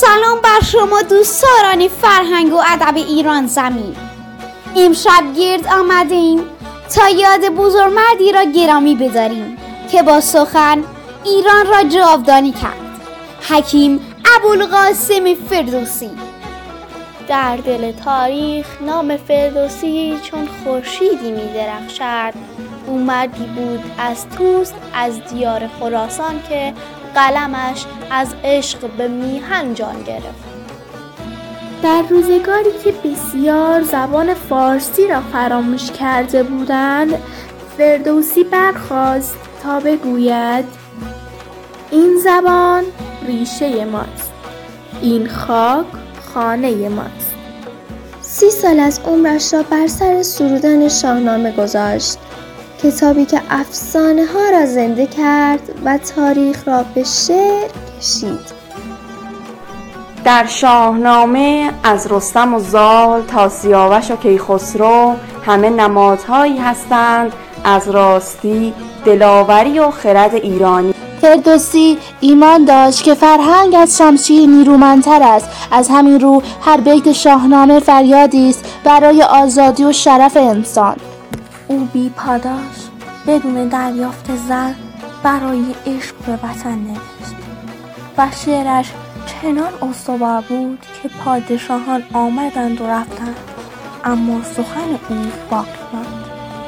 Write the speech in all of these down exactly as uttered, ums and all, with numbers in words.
سلام بر شما دوستداران فرهنگ و ادب ایران زمین. امشب گرد آمده ایم تا یاد بزرگمردی را گرامی بداریم که با سخن ایران را جاودانی کرد. حکیم ابوالقاسم فردوسی. در دل تاریخ نام فردوسی چون خورشیدی می درخشد. او مردی بود از طوس، از دیار خراسان که قلمش از عشق به میهن جان گرفت. در روزگاری که بسیار زبان فارسی را فراموش کرده بودند، فردوسی برخاست تا بگوید این زبان ریشه ماست، این خاک خانه ماست. سی سال از عمرش را بر سر سرودن شاهنامه گذاشت، کتابی که افسانه ها را زنده کرد و تاریخ را به شعر کشید. در شاهنامه از رستم و زال تا سیاوش و کیخسرو همه نمادهایی هستند از راستی، دلاوری و خرد ایرانی. فردوسی ایمان داشت که فرهنگ از شمشیر نیرومندتر است. از همین رو هر بیت شاهنامه فریادی است برای آزادی و شرف انسان. او بی پاداش بدون دریافت زر برای عشق به وطن نوشت و شعرش چنان استوار بود که پادشاهان آمدند و رفتند، اما سخن او باقی ماند.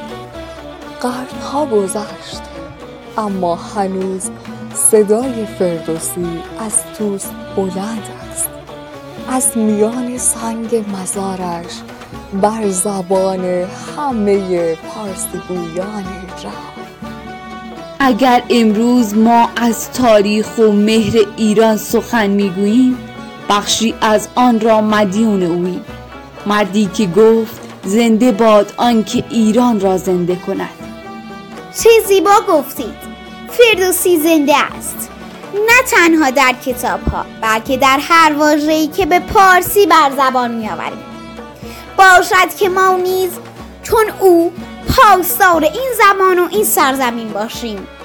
قرنها گذشت اما هنوز صدای فردوسی از طوس بلند است. از میان سنگ مزارش بر زبان همه پارسی گویان جهان. اگر امروز ما از تاریخ و مهر ایران سخن میگوییم، بخشی از آن را مدیون اوییم. مردی که گفت زنده باد آن که ایران را زنده کند. چه زیبا گفتید. فردوسی زنده است، نه تنها در کتاب ها بلکه در هر واژه‌ای که به پارسی بر زبان می آوریم. باشد که ما نیز چون او پاسدار این زبان و این سرزمین باشیم.